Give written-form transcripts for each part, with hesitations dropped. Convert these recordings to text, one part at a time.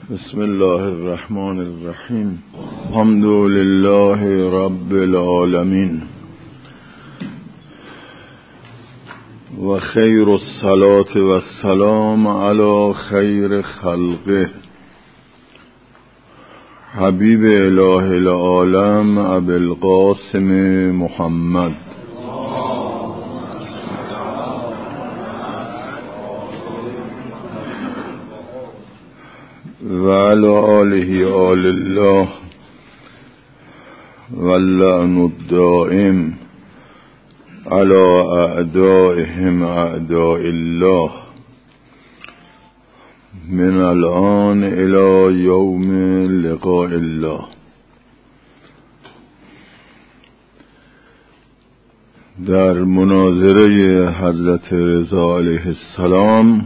بسم الله الرحمن الرحیم. الحمد لله رب العالمین و خیر الصلاة و السلام علی خیر خلقه حبیب اله العالم ابی القاسم محمد و علی آله آل الله و اللعن الدائم علی اعدائهم اعداء الله من الآن الی یوم لقاء الله. در مناظره حضرت رضا علیه السلام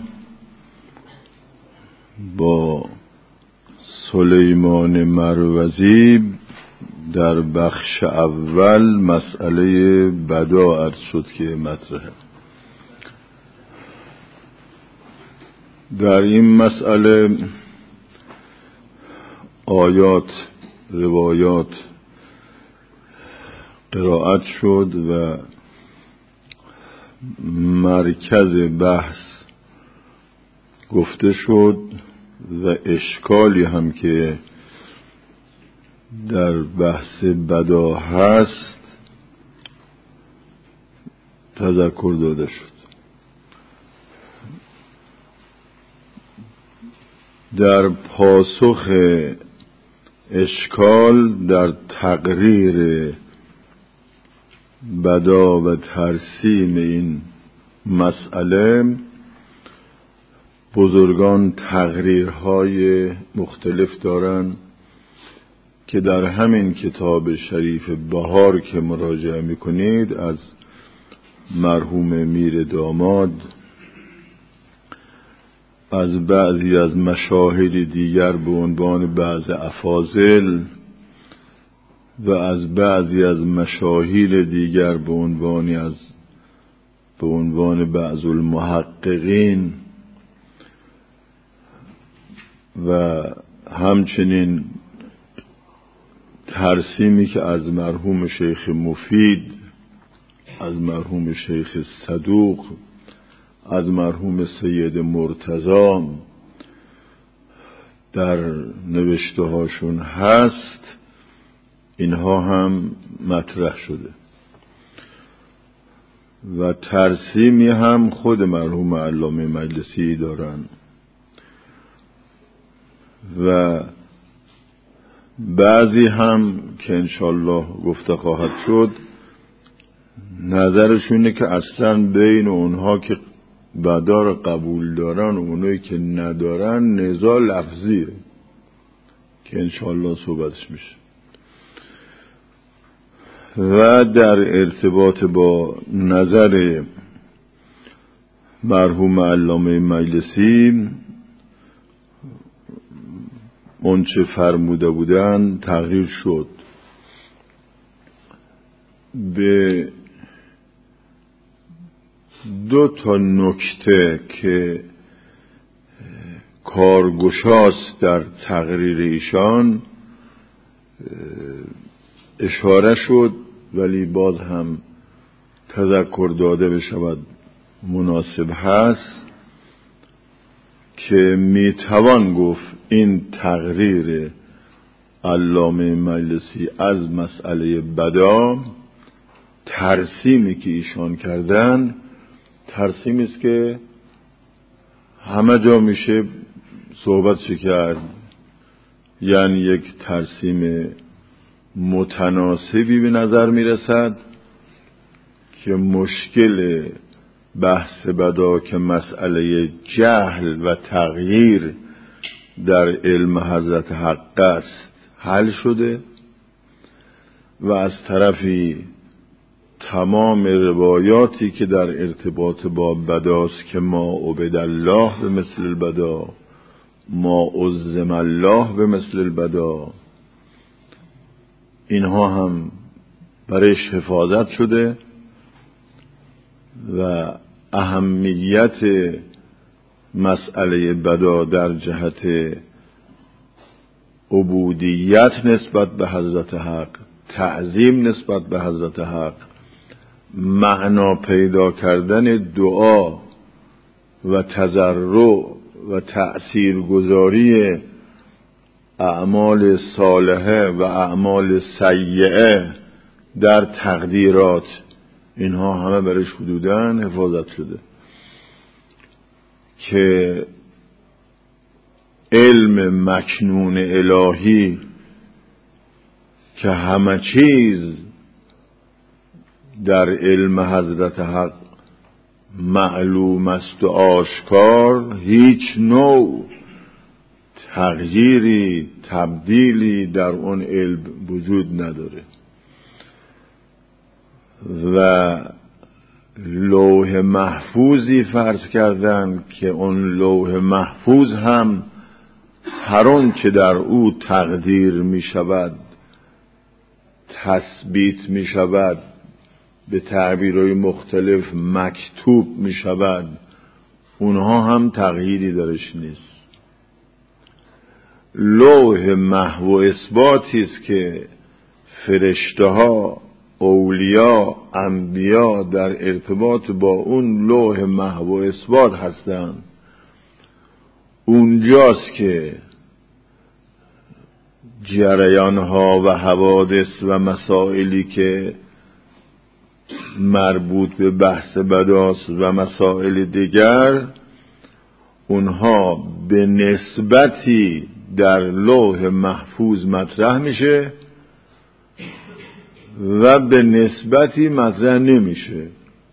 با سلیمان مروزی در بخش اول مسئله بدا عرض شد که مطرحه. در این مسئله آیات روایات قرائت شد و مرکز بحث گفته شد و اشکالی هم که در بحث بدا هست تذکر داده شد. در پاسخ اشکال در تقریر بدا و ترسیم این مسئله بزرگان تقریرهای مختلف دارند که در همین کتاب شریف بهار که مراجعه میکنید از مرحوم میر داماد، از بعضی از مشاهد دیگر به عنوان بعض افاضل و از بعضی از مشاهیر دیگر به عنوان بعض المحققین و همچنین ترسیمی که از مرحوم شیخ مفید، از مرحوم شیخ صدوق، از مرحوم سید مرتضی در نوشته هاشون هست، اینها هم مطرح شده و ترسیمی هم خود مرحوم علامه مجلسی دارن و بعضی هم که انشالله گفته خواهد شد نظرشونه که اصلا بین اونها که بدا را قبول دارن و اونایی که ندارن نزاع لفظیه که انشالله صحبتش میشه. و در ارتباط با نظر مرحوم علامه مجلسی اون چه فرموده بودن تغییر شد. به دو تا نکته که کارگشاست در تقریر ایشان اشاره شد، ولی باز هم تذکر داده بشود مناسب هست که میتوان گفت این تقریر علامه مجلسی از مسئله بدا، ترسیمی که ایشان کردن ترسیمی است که همه جا میشه صحبتش کرد، یعنی یک ترسیم متناسبی به نظر میرسد که مشکل بحث بدا که مسئله جهل و تغییر در علم حضرت حق است حل شده و از طرفی تمام روایاتی که در ارتباط با بداست که ما عبد الله به مثل البدا، ما عظم الله به مثل البدا، اینها هم برایش حفاظت شده و اهمیت مسئله بدا در جهت عبودیت نسبت به حضرت حق، تعظیم نسبت به حضرت حق، معنا پیدا کردن دعا و تضرع و تأثیرگذاری اعمال صالحه و اعمال سیئه در تقدیرات، اینها همه برش حدوداً حفاظت شده که علم مکنون الهی که همه چیز در علم حضرت حق معلوم است و آشکار، هیچ نوع تغییری تبدیلی در اون علم وجود نداره و لوح محفوظی فرض کردن که اون لوح محفوظ هم هر آن که در او تقدیر می شود، تثبیت می شود، به تعبیرهای مختلف مکتوب می شود، اونها هم تغییری درش نیست. لوح محو و اثباتی است که فرشته ها، اولیا، انبیا در ارتباط با اون لوح محو و اثبات هستند. اونجاست که جریانها و حوادث و مسائلی که مربوط به بحث بداست و مسائل دیگر، اونها به نسبتی در لوح محفوظ مطرح میشه و به نسبتی مطرح نمیشه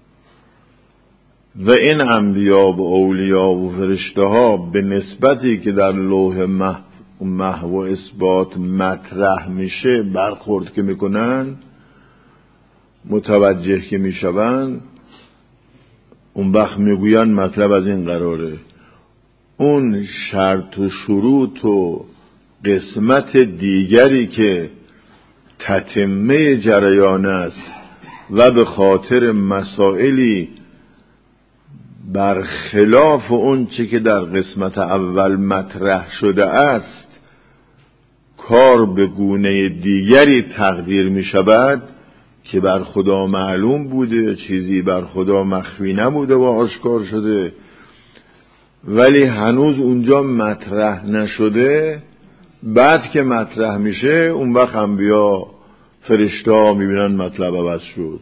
و این انبیا و اولیا و فرشته ها به نسبتی که در لوح محو و اثبات مطرح میشه برخورد که میکنن، متوجه که میشون، اون وقت میگوین مطلب از این قراره. اون شرط و شروط و قسمت دیگری که تتمه جریان است و به خاطر مسائلی برخلاف اون چه که در قسمت اول مطرح شده است کار به گونه دیگری تقدیر می شود که بر خدا معلوم بوده، چیزی بر خدا مخفی نبوده و آشکار شده، ولی هنوز اونجا مطرح نشده. بعد که مطرح میشه اون وقت انبیا فرشته ها میبینن مطلب عوض شد.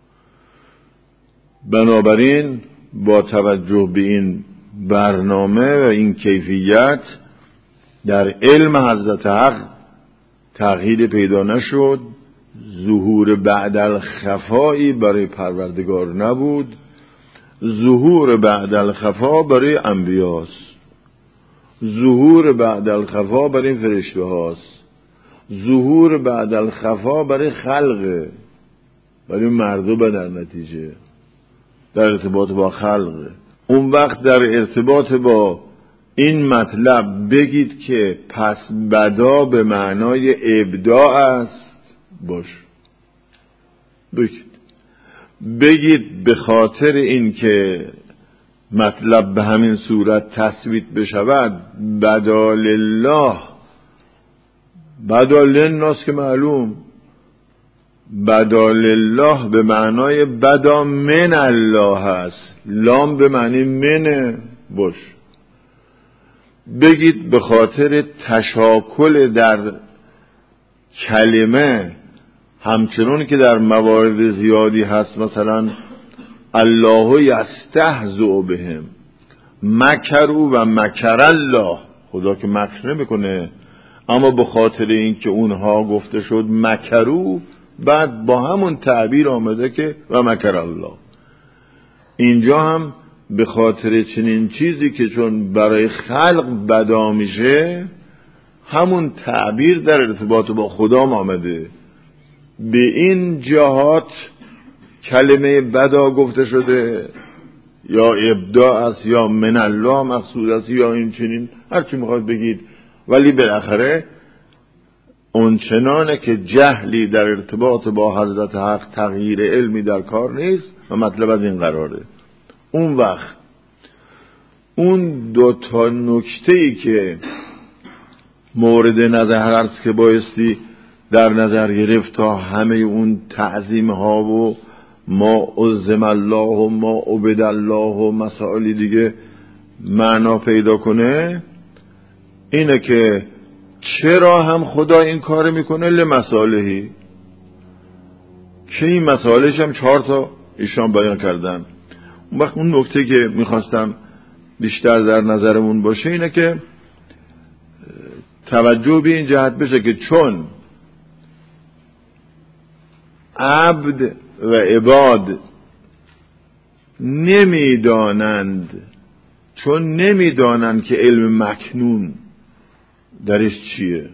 بنابراین با توجه به این برنامه و این کیفیت در علم حضرت حق تغییر پیدا نشد، ظهور بعد الخفایی برای پروردگار نبود، ظهور بعد الخفا برای انبیاست، ظهور بعد الخفا برای فرشته هاست، ظهور بعد الخفا برای خلقه، برای مردم در نتیجه در ارتباط با خلقه. اون وقت در ارتباط با این مطلب بگید که پس بدا به معنای ابداع است، باش بگید به خاطر این که مطلب به همین صورت تثبیت بشود بدا لله، بدا للناس که معلوم، بدا لله به معنای بدا من الله هست، لام به معنی منه، باش بگید به خاطر تشاکل در کلمه، همچنون که در موارد زیادی هست، مثلا الله یستهزئ بهم، مکروا و مکر الله، خدا که مکر نمیکنه، اما به خاطر اینکه اونها گفته شد مکروا، بعد با همون تعبیر آمده که و مکر الله. اینجا هم به خاطر چنین چیزی که چون برای خلق بدا میشه، همون تعبیر در ارتباط با خدا آمده. به این جهات کلمه بدا گفته شده، یا ابداع است یا من الله مقصود است یا این چنین، هر چی میخواد بگید، ولی بالاخره اونچنانه که جهلی در ارتباط با حضرت حق تغییر علمی در کار نیست و مطلب از این قراره. اون وقت اون دو تا نکته‌ای که مورد نظر هست که بایستی در نظر گرفت تا همه اون تعظیم ها و ما عظم الله و ما عبد الله و مسائل دیگه معنا پیدا کنه، اینه که چرا هم خدا این کار میکنه؟ لمصالحی، که این مسائلش هم 4 تا ایشان بیان کردن. اون وقت اون نکته که میخواستم بیشتر در نظرمون باشه اینه که توجه به این جهت بشه که چون عبد و عباد نمیدانند که علم مکنون درش چیه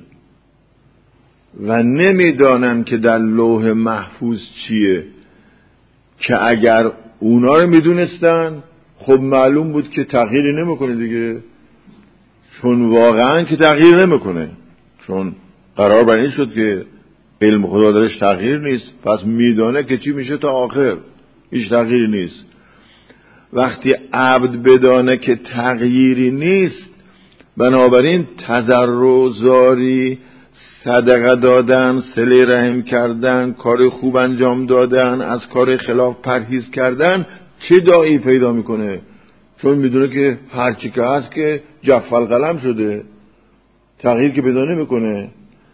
و نمیدانند که در لوح محفوظ چیه، که اگر اونا رو میدونستن خب معلوم بود که تغییری نمیکنه دیگه، چون واقعا که تغییر نمیکنه، چون قرار بر این شد که علم خدا درش تغییر نیست، پس میدانه که چی میشه تا آخر، هیچ تغییری نیست. وقتی عبد بدانه که تغییری نیست، بنابراین تضرع زاری، صدقه دادن، صله رحم کردن، کار خوب انجام دادن، از کار خلاف پرهیز کردن چه داعی پیدا میکنه؟ چون میدونه که هرچی که هست که جف القلم شده، تغییر که پیدا نمیکنه.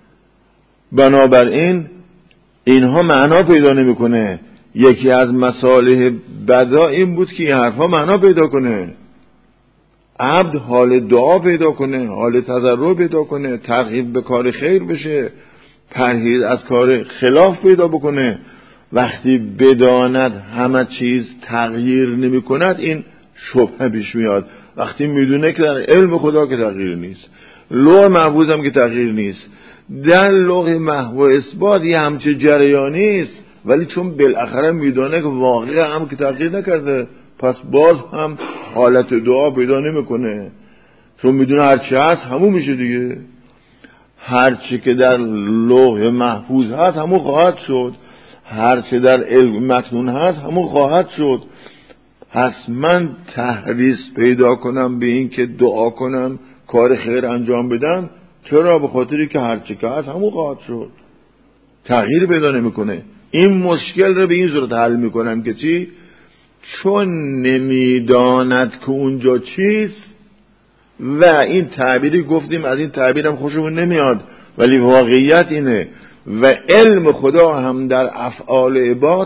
بنابراین اینها معنا پیدا نمیکنه. یکی از مصالح بدا این بود که این حرفا معنا پیدا کنه، عبد حال دعا پیدا کنه، حال تضرع پیدا کنه، ترغیب به کار خیر بشه، پرهیز از کار خلاف پیدا بکنه. وقتی بداند همه چیز تغییر نمی کند، این شبهه پیش میاد. وقتی میدونه که در علم خدا که تغییر نیست، لوح محفوظ هم که تغییر نیست، در لوح محو اثبات یه همچه جریانی است، ولی چون بالاخره میدونه که واقعا هم که تغییر نکرده، پس باز هم حالت دعا پیدا نمیکنه، چون میدونه هرچی هست همون میشه دیگه. هرچی که در لوح محفوظ هست همون خواهد شد، هرچی در علم مکنون هست همون خواهد شد. پس من تحریص پیدا کنم به این که دعا کنم، کار خیر انجام بدم. چرا؟ به خاطری که هرچی که هست همون خواهد شد، تغییر پیدا نمیکنه. این مشکل رو به این صورت حل میکنم که چی؟ چون نمیداند که اونجا چیست. و این تعبیری گفتیم، از این تعبیرم خوشمون نمیاد، ولی واقعیت اینه. و علم خدا هم در افعال عباد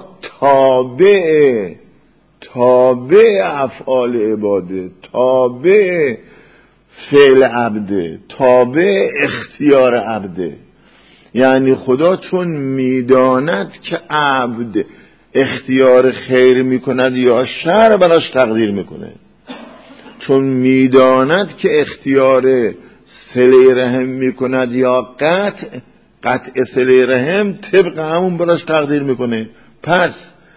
تابع افعال عباده، تابع فعل عبده، تابع اختیار عبده. یعنی خدا چون میداند که عبد اختیار خیر میکند یا شر، براش تقدیر میکنه. چون میداند که اختیار صله رحم میکند یا قطع صله رحم، طبق همون براش تقدیر میکنه. پس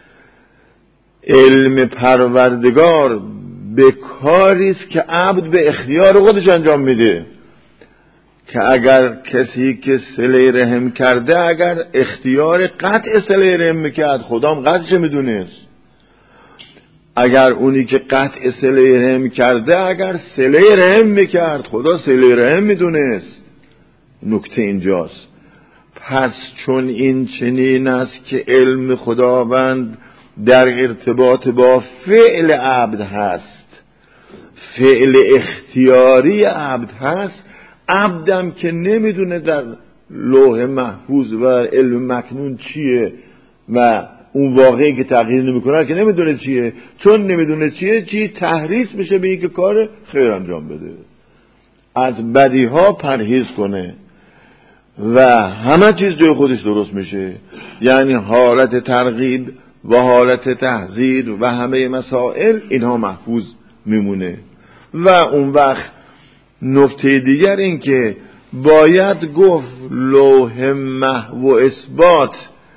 علم پروردگار به کاری است که عبد به اختیار خودش انجام میده، که اگر کسی که صله رحم کرده، اگر اختیار قطع صله رحم میکرد، خدا هم قطعش میدونست. اگر اونی که قطع صله رحم کرده، اگر صله رحم میکرد، خدا صله رحم میدونست. نکته اینجاست. پس چون این چنین است که علم خداوند در ارتباط با فعل عبد هست، فعل اختیاری عبد هست، عبدم که نمیدونه در لوح محفوظ و علم مکنون چیه و اون واقعی که تغییر نمیکنه که نمیدونه چیه، چون نمیدونه چیه تحریص بشه به این که کار خیر انجام بده، از بدیها پرهیز کنه و همه چیز جای خودش درست میشه. یعنی حالت ترغیب و حالت تحذیر و همه مسائل اینها محفوظ میمونه. و اون وقت نکته دیگر این که باید گفت لوح محو اثبات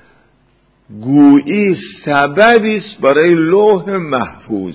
گویی سببی است برای لوح محفوظ.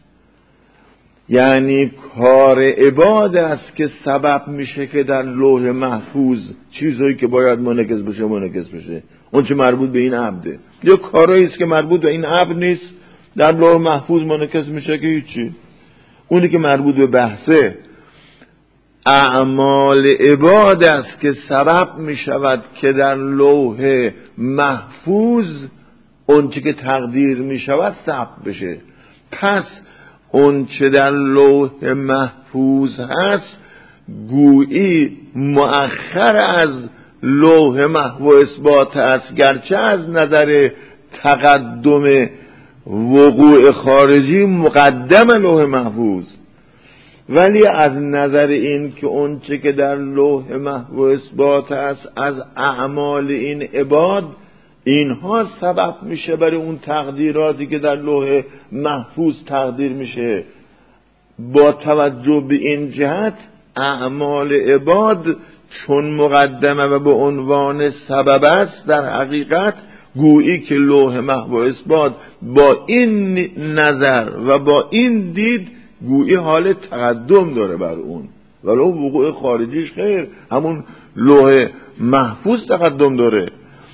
یعنی کار عباد است که سبب میشه که در لوح محفوظ چیزایی که باید منعکس بشه، اون چه مربوط به این عبده. یا کارایی است که مربوط به این عبد نیست، در لوح محفوظ منعکس میشه که هیچی. اونی که مربوط به بحثه، اعمال عباد است که سبب می شود که در لوح محفوظ اونچه که تقدیر می شود ثبت بشه. پس اونچه در لوح محفوظ هست گویی مؤخر از لوح محو اثبات است، گرچه از نظر تقدم وقوع خارجی مقدم لوح محفوظ، ولی از نظر این که اونچه که در لوح محو اثبات است از اعمال این عباد، اینها سبب میشه برای اون تقدیراتی که در لوح محفوظ تقدیر میشه. با توجه به این جهت اعمال عباد چون مقدمه و به عنوان سبب است، در حقیقت گویی که لوح محو اثبات با این نظر و با این دید گویی حال تقدم داره بر اون، ولو وقوع خارجیش خیر، همون لوح محفوظ تقدم داره.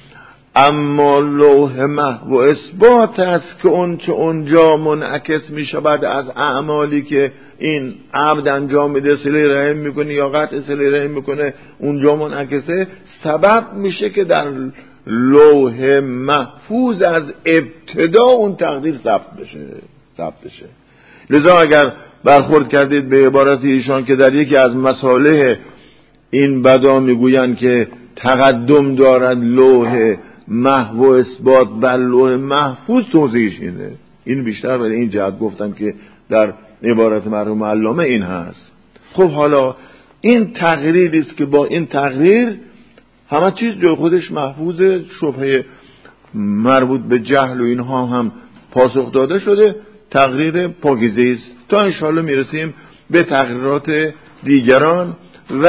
اما لوح محو اثبات است که اونجا منعکس می شود از اعمالی که این عبد انجام میده، صله رحم میکنه یا قطع صله رحم میکنه، اونجا منعکسه، سبب میشه که در لوح محفوظ از ابتدا اون تقدیر ثبت بشه. لذا اگر برخورد کردید به عبارت ایشان که در یکی از مصالح این بدا میگویند که تقدم دارد لوح محو اثبات بر لوح محفوظ، توضیحش اینه. این بیشتر برای این جهت گفتم که در عبارت مرحوم علامه این هست. خب حالا این تقریری است که با این تقریر همه چیز جای خودش محفوظ، شبهه مربوط به جهل و اینها هم پاسخ داده شده، تقریر پاکیزه است. تا انشاءالله میرسیم به تقریرات دیگران و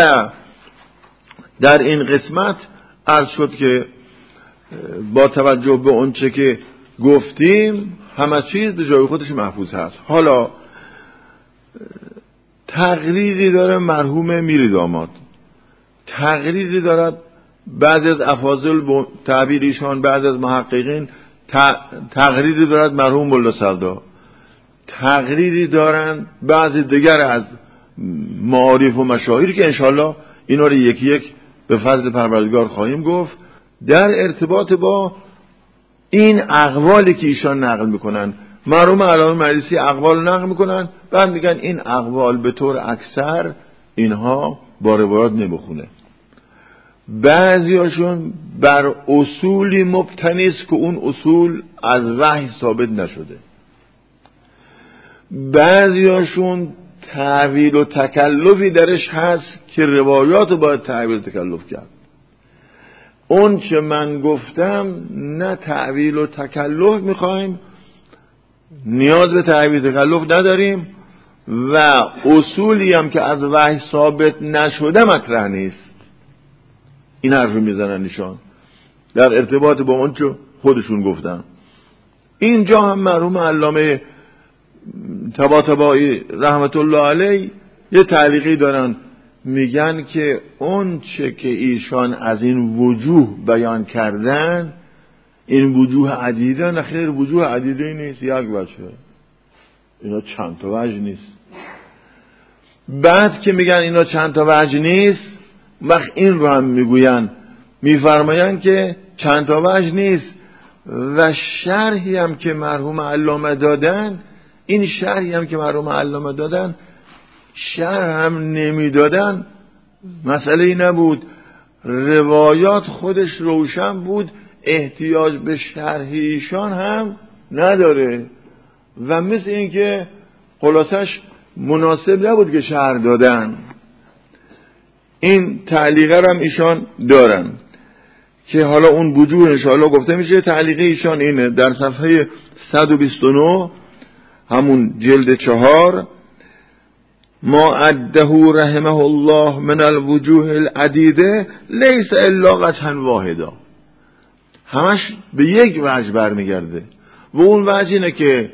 در این قسمت عرض شد که با توجه به اونچه که گفتیم همه چیز به جای خودش محفوظ هست. حالا تقریری داره مرحوم میری داماد، تقریری دارد بعضی از افاضل تعبیر ایشان، بعضی از محققین تقریری دارد مرحوم ملا سردا، تقریری دارن بعضی دیگر از معارف و مشاهیر که انشالله اینا رو یکی یک به فضل پروردگار خواهیم گفت در ارتباط با این اقوالی که ایشان نقل میکنن. مرحوم علامه مجلسی اقوال نقل میکنن، بعد میگن این اقوال به طور اکثر اینها با روایات نمیخونه، بعضیاشون بر اصولی مبتنی است که اون اصول از وحی ثابت نشده، بعضیاشون تعویل و تکلفی درش هست که روایات باید تعویل و تکلف کرد. اون چه من گفتم نه تعویل و تکلف میخوایم، نیاز به تعویل و تکلف نداریم و اصولی هم که از وحی ثابت نشده مطرح نیست. این حرف میزنن نشان در ارتباط با اون چه خودشون گفتن. اینجا هم مرحوم علامه طباطبایی رحمت الله علیه یه تعلیقی دارن، میگن که اون چه که ایشان از این وجوه بیان کردن، این وجوه عدیده، نه خیر وجوه عدیده نیست، یک وجه، اینا چند تا وجه نیست. بعد که میگن اینا چند تا وجه نیست، وقت این رو هم میگوین، میفرماین که چند تا وجه نیست و شرحی هم که مرحوم علامه دادن، این شرحی هم که مرحوم علامه دادن شرح هم نمیدادن مسئله ای نبود، روایات خودش روشن بود، احتیاج به شرح ایشان هم نداره و مثل این که خلاصش مناسب نبود که شرح دادن. این تعلیقه هم ایشان دارن که حالا اون وجوه انشاءالله گفته میشه. تعلیقه ایشان اینه در صفحه 129 همون جلد 4: ما عده رحمه الله من الوجوه العدیده لیس الا وجها واحدا، همش به یک وجه برمیگرده و اون وجه اینه که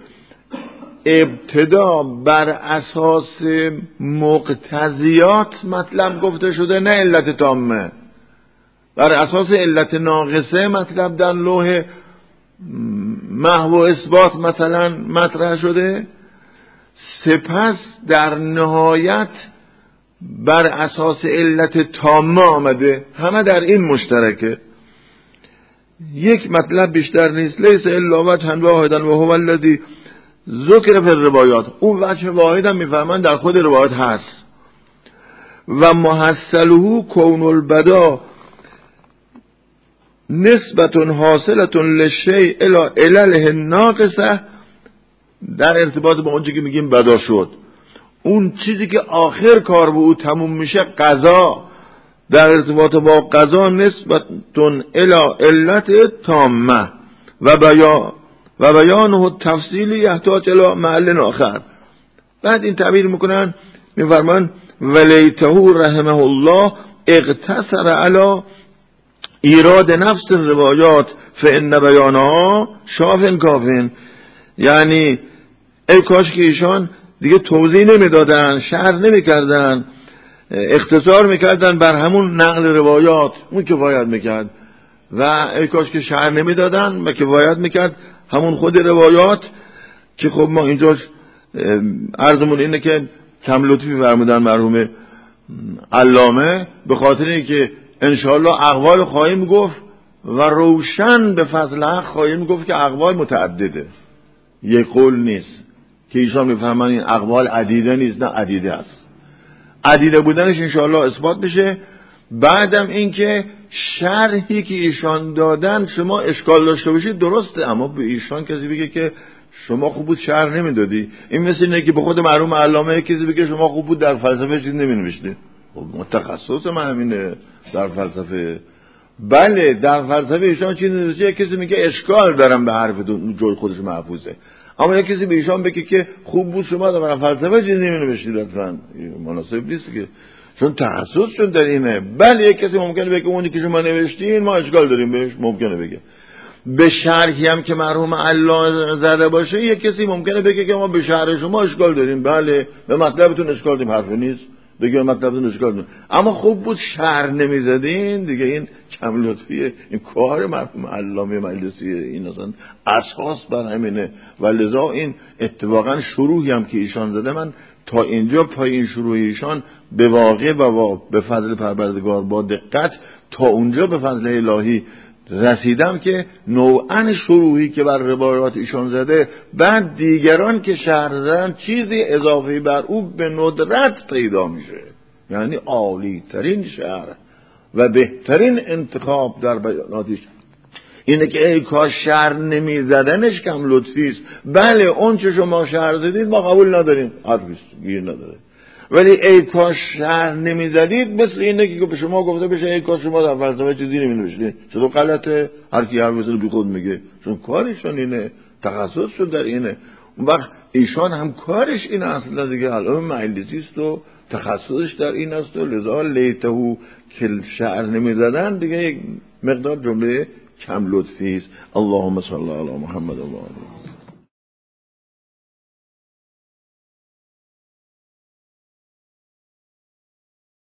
ابتدا بر اساس مقتضیات مطلب گفته شده، نه علت تامه، بر اساس علت ناقصه مطلب در لوح محو اثبات مثلا مطرح شده، سپس در نهایت بر اساس علت تامه آمده، همه در این مشترکه. یک مطلب بیشتر نیست. لیس الا وجها واحدا و هو الذی ذکر فی الروایات. اون وجه واحد هم میفهمن در خود روایات هست. و محصله کون البدا نسبت حاصلت للشیء الی علله ناقصه، در ارتباط با اونچه که میگیم بدا شد، اون چیزی که آخر کار به او تموم میشه قضا، در ارتباط با قضا نسبت الی علت تامه و بیانه تفصیلی یحتاج الی محل آخر. بعد این تعبیر میکنن، میفرمان ولیته رحمه الله اقتصر علی ایراد نفس الروایات فان بیانها شافن کافن. یعنی ای کاش که ایشان دیگه توضیح نمیدادن، شرح نمیکردن، اختصار میکردن بر همون نقل روایات، اون کفایت میکرد. و ای کاش که شرح نمیدادن و کفایت میکرد همون خود روایات. که خب ما اینجا عرضمون اینه که کم لطفی فرمودن مرحوم علامه، به خاطر اینکه انشاءالله اقوال خواهیم گفت و روشن به فضل حق خواهیم گفت که اقوال متعدده، یک قول نیست که ایشان میفهمن این اقوال عدیده نیست، نه عدیده است. عدیده بودنش انشاءالله اثبات بشه. بعدم اینکه شرحی که ایشان دادن شما اشکال داشته باشید درسته، اما به ایشان کسی بگه که شما خوب بود شرح نمیدادی، این مثل اینه که به خود مرحوم علامه کسی بگه شما خوب بود در فلسفه چیز نمینوشتی. خب متخصص من همینه در فلسفه. بله در فلسفه ایشان چیز نوشته، کسی میگه اشکال دارم به حرفتون، جای خودش محفوظه. اما یک کسی به ایشان بگه که خوب بود شما در فلسفه چیز نمینوشتی، لطفاً مناسب نیست که، چون تخصصشون در اینه. بله یک کسی ممکنه بگه اونی که شما نوشتین ما اشکال داریم بهش، ممکنه بگه. به شرحی هم که مرحوم الله زده باشه یک کسی ممکنه بگه که ما به شرح شما اشکال داریم. بله به مطلبتون اشکال داریم، حرف نیست بگه مطلبتون اشکال داریم، اما خوب بود شرح نمیزدین دیگه، این کم لطفیه. این کار مرحوم علامه مجلسیه، این اصلا اساس بر همینه. و لذا این اتفاقا شروعی هم که ایشان زده، من تا اینجا پای این شروع ایشان به واقع و به فضل پروردگار با دقت تا اونجا به فضل الهی رسیدم که نوعاً شروعی که بر روایات ایشان زده، بعد دیگران که شرح زدن چیزی اضافی بر او به ندرت پیدا میشه. یعنی عالی ترین شرح و بهترین انتخاب در بیاناتش اینه که ای کاش شرح نمی زدنش کم لطفیست. بله اون چه شما شرح زدید ما قبول نداریم، حرفیست گیر نداره، ولی ای کاش شرح نمیزدید مثل اینه که به شما گفته بشه ای کاش شما در فلسفه چیزی نمینوشتید. چطور غلطه؟ هر کی هر مثل بی خود میگه، چون کارشون اینه، تخصصشون در اینه. اون وقت ایشان هم کارش اینه اصلا دیگه، علامه مجلسی است و تخصصش در این است و لذا لیته که شرح نمیزدن دیگه یک مقدار جمله کم لطفی است. اللهم صل علی محمد و آله.